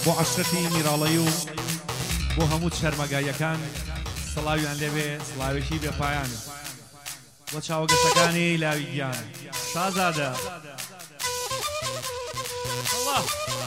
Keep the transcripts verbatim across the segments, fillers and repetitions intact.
بۆ عەشرەتی میراڵەی و بۆ هەموو شەرمەگایەکان سڵاویان لێبێ سڵاوێکی بێپایان بۆ چاوەگەشتەکانی لاویگیان شازادە الله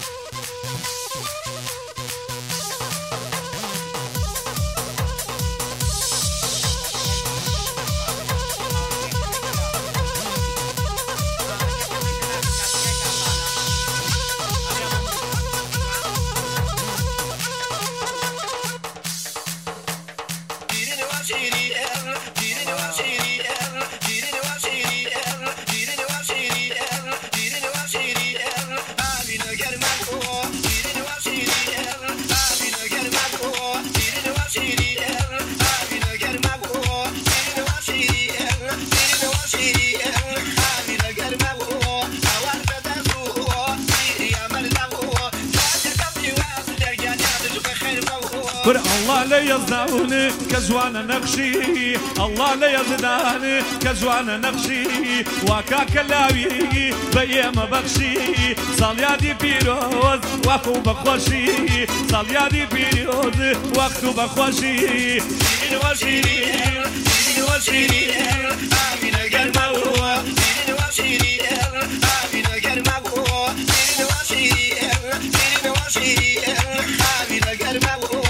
كر الله لا يزدان كزوان نقشي الله لا يزدان كزوان نقشي وكاك لاوي بيام بخشي صليادي بيروز وقو بخوشي صليادي بيروز وقتو بخوشي دين وشيرين دين وشيرين آمين قرمو دين وشيرين آمين قرمو دين وشيرين دين وشيرين آمين قرمو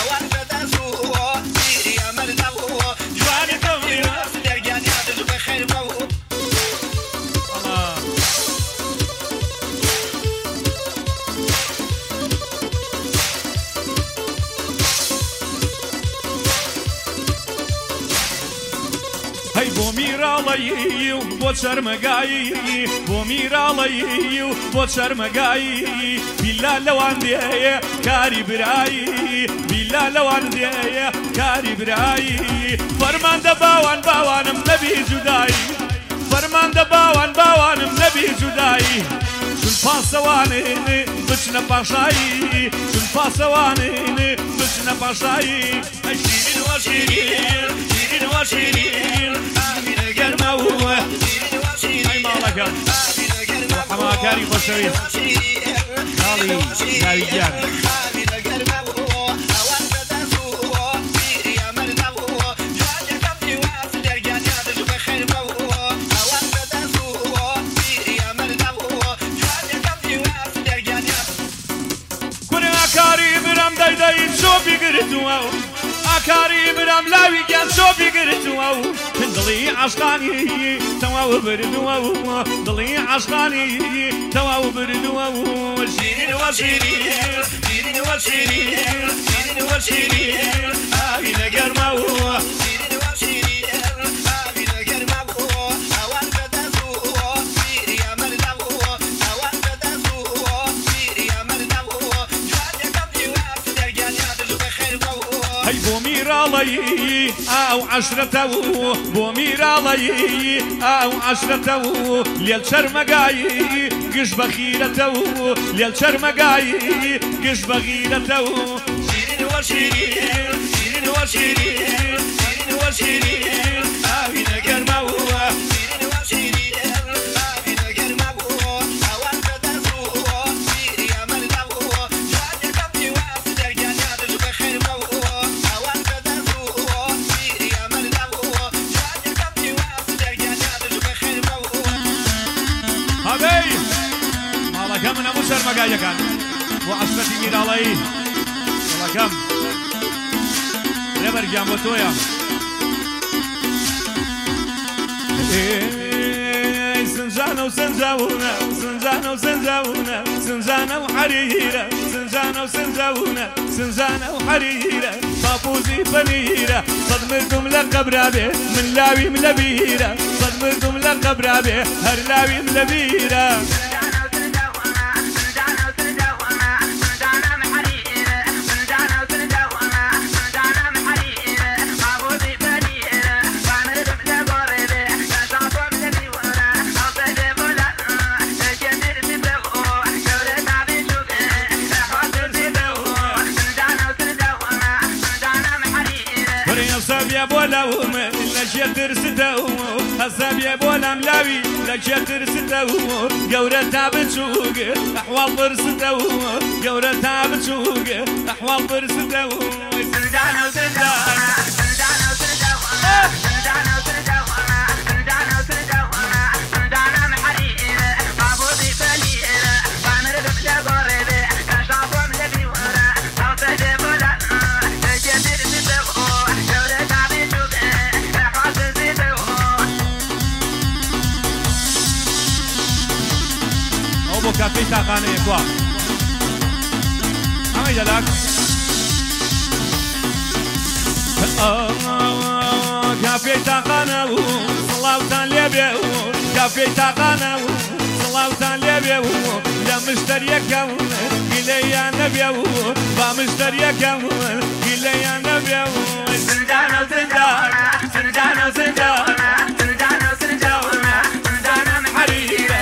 هەی بۆ میراڵەیی و بۆ چەرمەگایی بۆ میراڵەیی و بۆ چەرمەگایی بیلا لەوان دێیە کاری برایی بیلا لەوان دێیە کاری برایی فەرماندە باوان باوانم نەبی جودایی فەرماندە باوان باوانم نەبی جودایی چون پاسەوانین بچنە پاشایی چون پاسەوانین بچنە پاشایی ئەی شیرین وە شیرین شیرین وە شیرین ئامینە گەرمەوە شیرین وە شیرین ئەی ماڵەکەم حەماکاری خۆشەویست کاڵی ناویگیان ئاکاری برام لاوی گیان شۆ بیگرتووە و دڵی عاشقانی تەواو بردووە و دڵی عاشقانی تەواو بردووە و شیرین وە شیرین شیرین وە شیرین شیرین وە شیرین ئاوینە گەرمەوە شیرین وە شیرین ئاوینە گەرمەوە ئەوان بەدەستووە بیریە مەردەوە ئەوان بەدەستووە بیریە مەردەوە جوانەکەم دیوات دەرگیانیا دژ بەخێرەوە هەی بۆ میراڵەیی ئاو عەشرەتەوە بۆ میراڵەیی ئاو عەشرەتەوە لێل چەرمەگایی گشت بە خیرەتەوە لێل چەرمەگایی گشت بە غیرەتەوە شیرین وە شیرین شیرین وە شیرین شیرین وە شیرین ئاوینە گەرمەوە شیرین وە شیرین ئاوینە گەرمەوە ئەوان بەدەستووە بیریە مەردەوە جوانەکەم دیوات دەرگیانیا دژ بەخێرەوە ئەوان بەدەستووە بیریە مەردەوە جوانەکەم دیوات دەرگیانیا دژ بەخێرەوە هەبەی ماڵەکەم من هەموو شەرمەگایەکان بۆ عەشرەتی میراڵەیی ماڵەکەم لێبەرگیان بۆ تۆیە سنجانە و سنجاونە سنجانە و سنجاونە سنجانە و حەریرە سنجانە و سنجاونە سنجانە و حەریرە پاپوزی پەنیرە سەد مردم لە قەبرابێ من لاویم لە بیرە سەد مردم لە قەبرابێ هەر لاویم لە بیرە يا بولاوم نشيت درستهم هەسەبێ بۆ لەم لاوی لە کێ ترستە و گەورە تا بچووک ئەحواڵ پرستە و گەورە تا بچووک ئەحواڵ پرستە و سندانە و سندانە کافی تاقانه یکوا همه دلک کافی تاقانه و سڵاوتان لێبێ و کافی تاقانه و سڵاوتان لێبێ و لە مشتریەکەم گیلەیان نەبێ و با مشتریەکەم گیلەیان نەبێ و سندانە و سندانە سندانە و سندانە سندانە و سندانە سندانە محەریرە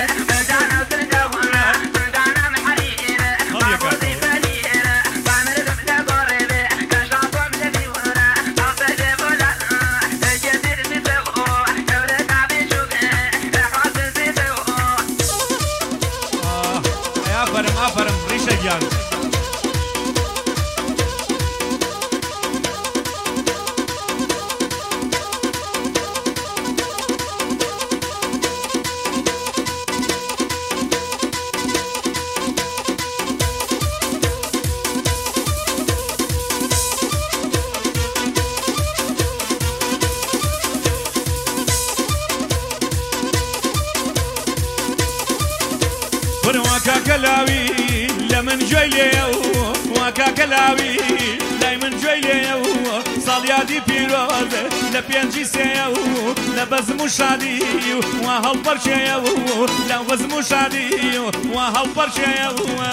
آفرم ریشه جان واکا کلاوی لمن جوی لیو واکا کلاوی لمن جوی لیو سالیادی پیروز لپینجی سیو لبزم شادی و هل پرچیو لبزم شادی و هل پرچیو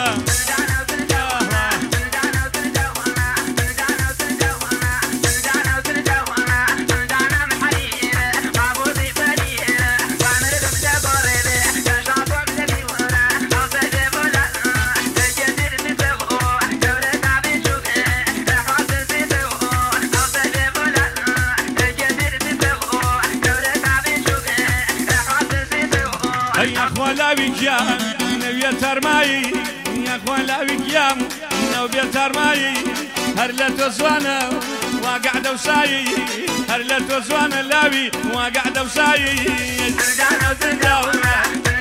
لاوی گیام نوی ترمایی یخوان لاوی گیام نوی ترمایی هر لتو زوانه واقعد وسایی هر لتو زوانه لاوی واقعد وسایی سندانه وسندانه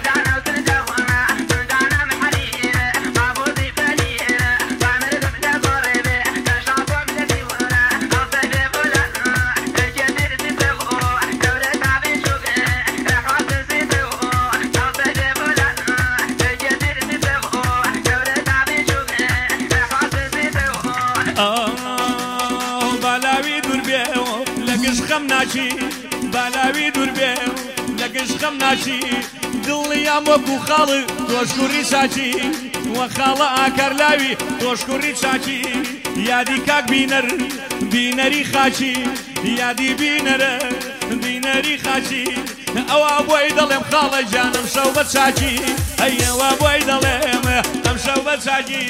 خم ناشی بالاوی دور بێ لەگەش خەم ناشی دڵیام وەکو خاڵی تۆشکوڕی چاچی وە خاڵە ئاکەر لاوی تۆشکوڕی چاچی یادی کاک بینەر بینەری خاچی یادی بینەرە بینەری خاچی ئەوە بۆی دەڵێم خاڵە جانم شەو بە چاچی ئەیەوە بۆی دەڵێم ئەم شەو بە چاچی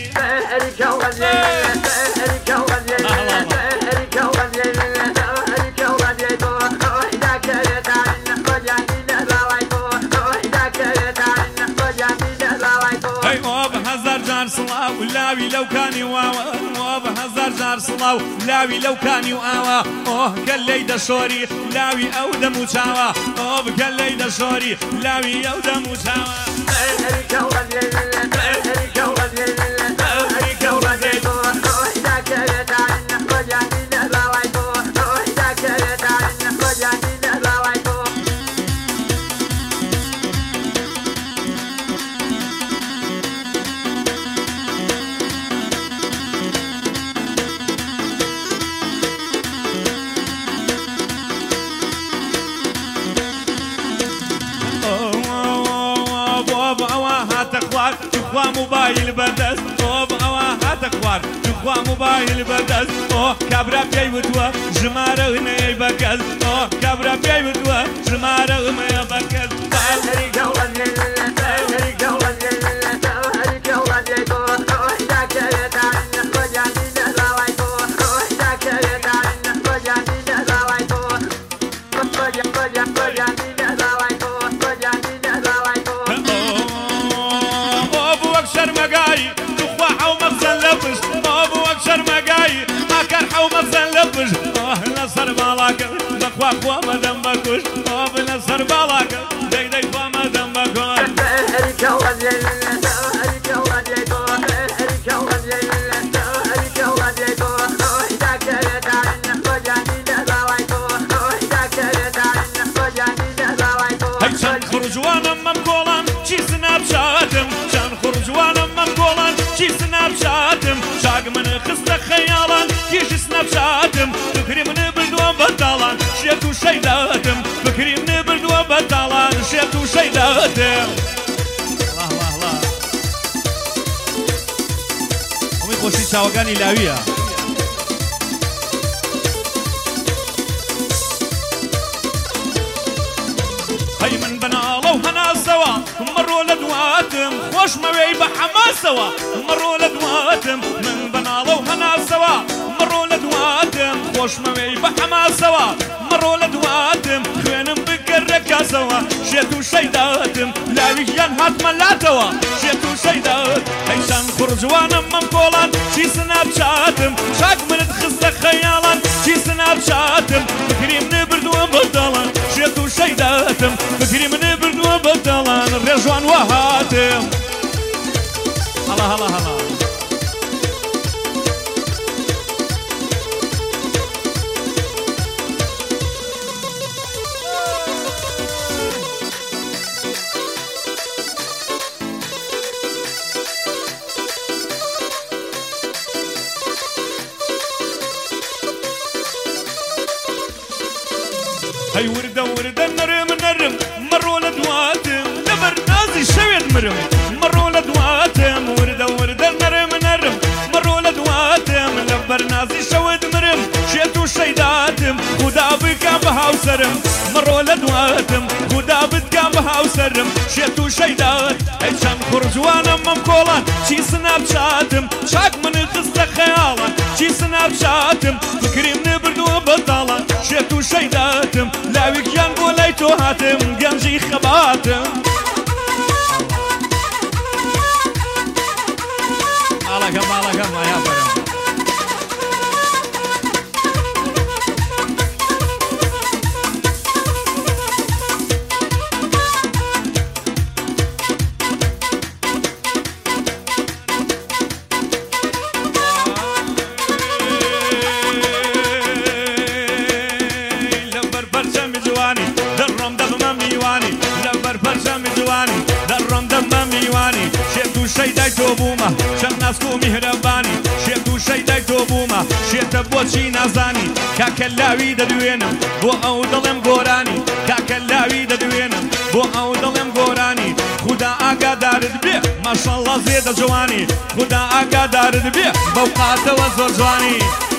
سڵاو لاوی لەو کانی واوە ئەوە بە هەزار جار سڵاو لاوی لەو کانی و ئاوە ئۆه گەلەی دەشۆری لاوی ئەو دەموچاوە ئۆ بگەلەی دەشۆری لاوی ئەو دەموچاوە تخوا موبایل بەردەست ئۆ ئەوە هاتە خوار تخوا موبایل بەردەست ئۆ کابرا پێی وتووە ژمارە هەنەیە بەکەس ئۆ کابرا پێی وتووە ژمارە هەمەیە بەکەس Yeah. خوا مەدەم بەکوش ئەوە بنە سەر باڵاکە دەی دەی خوا مەدەم بەکوش چەند خوڕجوانم مەم گۆڵان چی سناپچاتم چەند خوڕجوانم مەم گۆڵان چی سناپچاتم چاک منە خستە خەیاڵان کیژی سناپچاتم فکری منە بردووە بەتاڵان شێت و شەیداتم فکری منە بردووە بەتاڵان شێت و شەیداتم ئەوەی خۆشی چاوەکانی لاویە هەی من بەناڵە و هەناسەوە مەڕۆ لە دواتم خۆشمەوەی بە حەماسەوە مەڕۆ لە دواتم من بەناڵە و هەناسەوە مەڕۆ لە دواتم خۆشمەوەی بە حەماسەوە مەڕۆ لە دواتم خوێنم بگەڕە کاسەوە شێت و شەیداتم لاویشیان هاتمە لاتەوە شێت و شەیدات هەی چەند خوڕجوانم مەم گۆڵان چی سناپچاتم چاک منت خستە خەیاڵان چی سناپچاتم فکری منە بردووە بەداڵان شێت و شەیداتم فکری منە بردووە بەداڵان ڕێژوان وە هاتم هەڵا هەڵا هەڵا هەی وردە وردە نەرم نەرم مەڕۆ لە دواتم لەبەر نازی شەوێت مرم مەڕۆ لە دواتم وردە وردە نەرم نەرم مەڕۆ لە دواتم لەبەر نازی شەوێت مرم شێت و شەیداتم خودا بکە بە هاوسەرم مەڕۆ لە دواتم خودا بتکە بە هاوسەرم شێت و شەیدات هەی چەند خوڕجوانم مەم کۆڵان چی سناپچاتم چاک منە خستە خەیاڵان چی سناپچاتم فکری منە بردووە بەتاڵان شێت و شەیداتم لاویکیان بۆ لای تۆ هاتم گەنجی خەباتم ماڵەکە ماڵەکە مایا بەرم دەڕۆم دەبمە میوانی لەبەر پەرچەمی جوانی دەڕۆم دەبمە میوانی شێت و شەیدای تۆ بوومە چەند ناسک و میهرەبانی شێت و شەیدای تۆ بوومە شێتە بۆچی نازانی کاکە لاوی دەدوێنم بۆ ئەو دڵێم گۆرانی کاکە لاوی دەدوێنم بۆ ئەو دڵێم گۆرانی خودا ئاگادارت بێ ماشەڵڵا زێدە جوانی خودا ئاگادارت بێ بەو قاتەوە زۆر جوانی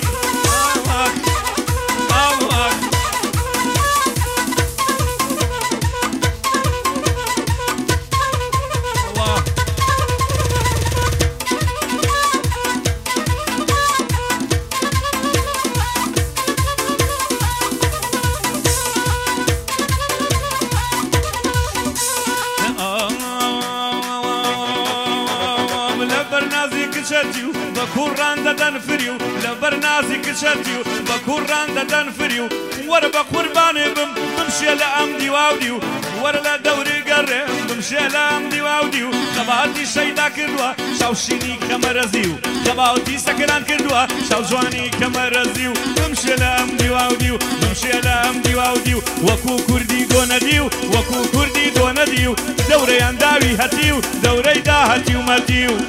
بە کوڕان دەدەن فری و لەبەر نازی کچەتی و بە کوڕان دەدەن فری و وەرە بە قوربانێ بم بمشێ لە ئەم دیواودی و وەرە لە دەوری گەڕێ بمشێ لە ئەم دیواودی و خەباتی شەیدا کردووە شاوشینی کەمەرەزی و خەباتی سەکران کردووە شاو جوانی کەمەرەزی و بمشێ لە ئەم دیواودی و بمشێ لە ئەم دیواودی و وەکو کوردی گۆنەدی و وەکو کوردی گۆنەدی و دەورەیان داوی هەتی و دەورەی داهەتی و مەتی و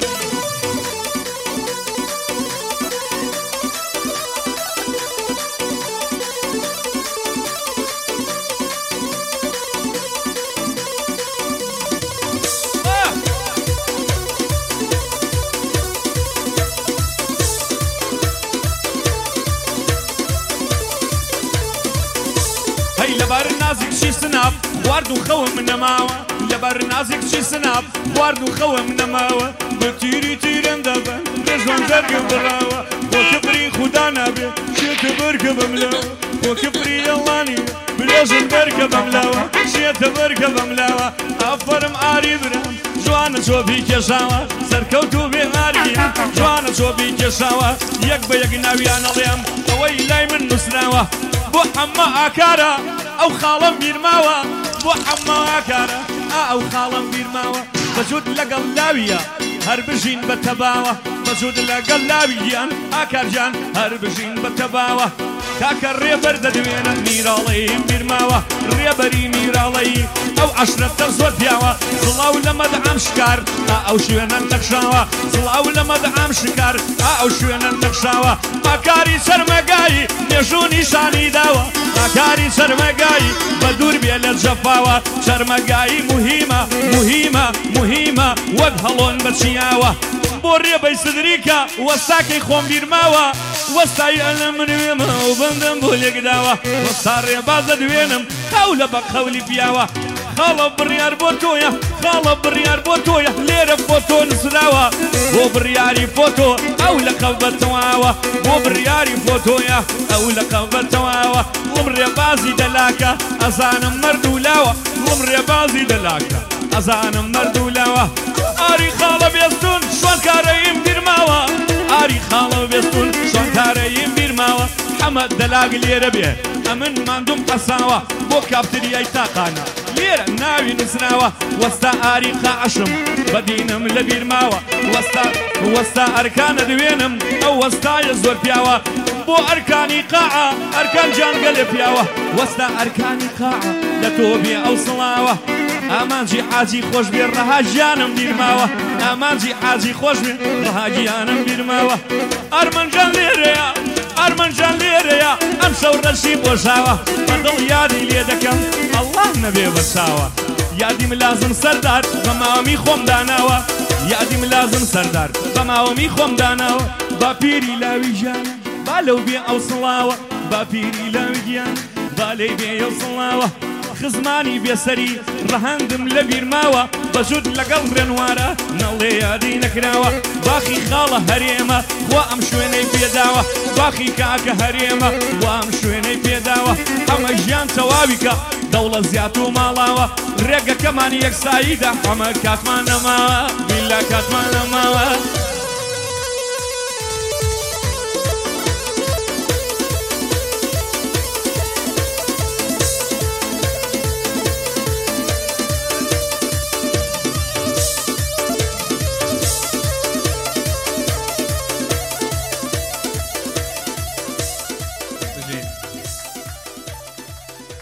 لەبەر نازێکشی سناب خوارد و خەوم نەماوە لەبەر نازێکشی سناب خوارد و خەوم نەماوە بە تیری تیرم دەبن ڕێژوان جەرگم بڕاوە بۆ کبری خودا نابێ شێتە بەرکە بەملاوە بۆ کبری ئەڵانی برێژم بەرکە بەملاوە شێتە بەرکە بەملاوە ئافەرم ئاری برام جوانە چۆبی کێشاوە سەرکەوت و بێماری تاقی جوانە چۆبی کێشاوە یەک بە یەک ناویان ئەڵێم ئەوەی لای من نووسراوە بۆ حەممە ئاکارە ئەو خاڵم بیرماوە بۆ حەممە ئاکارە ئەو خاڵم بیرماوە بەجود لەگەڵ لاویە هەر بژین بە تەباوە بەجود لەگەڵ لاویان ئاکارجان هەر بژین بە تەباوە کاکە ڕێبەر دەدوێنە میراڵەی بیرماوە ڕێبەری میراڵەی ئەو عەشرەتە زۆر پیاوە سڵاو لە مەدعام شکار ئەو شوێنە نەخشاوە سڵاو لە مەدعام شکار ئەو شوێنە نەخشاوە ماکاری سەرمەگایی نێژوو نیشانی داوە ماکاری سەرمەگایی بە دوور بێ لە جەفاوە سەرمەگایی موهیمە موهیمە موهیمە وەک هەڵۆن بەچیاوە بۆ ڕێبەی سدریکە وەستاکەی خۆم بیرماوە وەستای ئەلە منوێمە و بەندم بۆ لێکداوە وەستا ڕێبازە دوێنم خەو لە بە خەولی پیاوە خاڵە بڕیار بۆ تۆیە خاڵە بڕیار بۆ تۆیە لێرە بۆ تۆ نووسراوە بۆ بڕیاری فۆتۆ ئەو لە قەوبەتەواوە بۆ بڕیاری فۆتۆیە ئەو لە قەوبەتەواوە وڵم ڕێبازی دەلاکە ئەزانم مەرد و لاوە وڵم ڕێبازی دەلاکە ئەزانم مەرد و لاوە ئاری خاڵە بێستون شوان کارەیم بیرماوە ئاری خاڵە بێستون شوان کارەیم بیرماوە حەمە دەلاگ لێرە بێ ئەمن ماندوم قەساوە بۆ کافتریای تاقانە لێرە ناوی نووسراوە وەستا ئاری قاعشم بەدینم لە بیرماوە وەستا وەستا ئەرکانە دوێنم ئەو وەستایە زۆر پیاوە بۆ ئەرکانی قاعە ئەرکان جانگە لێ پیاوە وەستا ئەرکانی قاعە لە تۆ بێ ئەو سڵاوە ئامانجی حاجی خۆش بێ ڕەهاجیانم بیرماوە ئامانجی حاجی خۆش بێ ڕەهاجیانم بیرماوە ئەرمەنجان لێرەیە ئەرمەنجان لێرەیە ئەم شەو ڕەشی بۆشاوە بەدڵ یادی لێ دەکەم ئەڵڵاه نەبێ بەچاوە یادی ملازم سەردار بە ماوەمی خۆم داناوە یادی ملازم سەردار بە ماوەمی خۆم داناوە با پیری لاوی گیان با لەو بێ ئەو سڵاوە با پیری لاوی گیان با لەی بێ ئەو سڵاوە خزمانی بێسەری ڕەهەندم لە بیرماوە بەجود لەگەڵ ڕێنوارە نەڵێ یادی نەکراوە باخی خاڵە هەرێمە خوا ئەم شوێنەی پێداوە باخی کاکە هەرێمە خوا ئەم شوێنەی پێداوە ئەمە ژیان تەواویکە دەوڵە زیات و ماڵاوە ڕێگەکەمانی یەکساییدا ئەمە کاتمان نەماوە بیلا کاتمان نەماوە